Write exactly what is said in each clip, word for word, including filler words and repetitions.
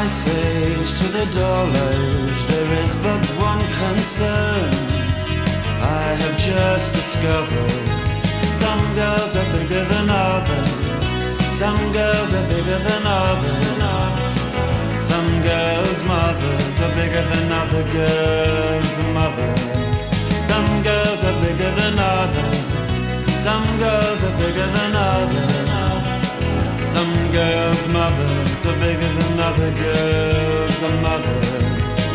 ice age to the dull age, there is but one concern I have just discovered. Some girls are bigger than others. Some girls are bigger than others. Some girls' mothers are bigger than other girls' mothers. Some girls are bigger than others. Some girls are bigger than others. Some girls' mothers are bigger than other girls' mothers.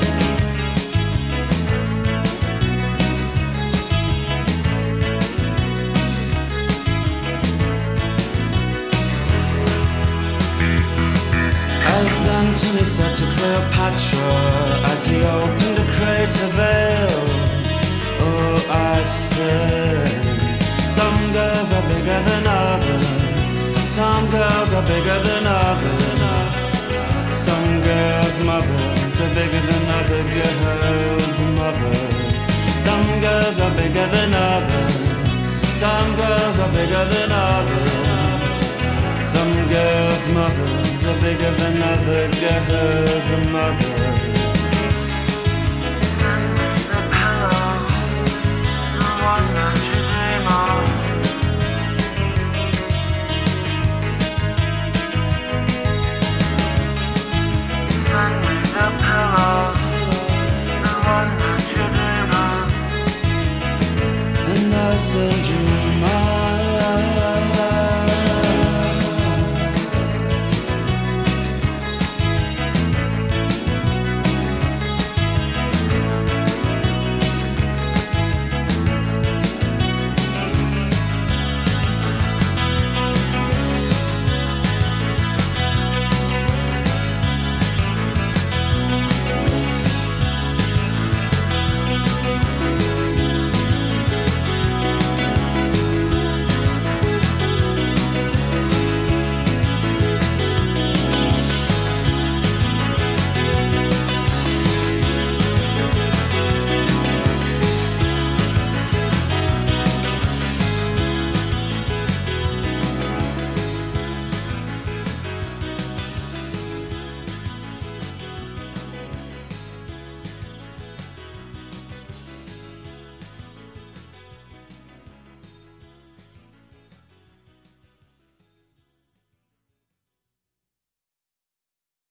As Antony said to Cleopatra as he opened a crater veil, oh, I said, some girls are bigger than others. Some girls are bigger than others. Some girls' mothers are bigger than other girls' mothers. Some girls are bigger than others. Some girls are bigger than others. Some girls' mothers are bigger than other girls' mothers.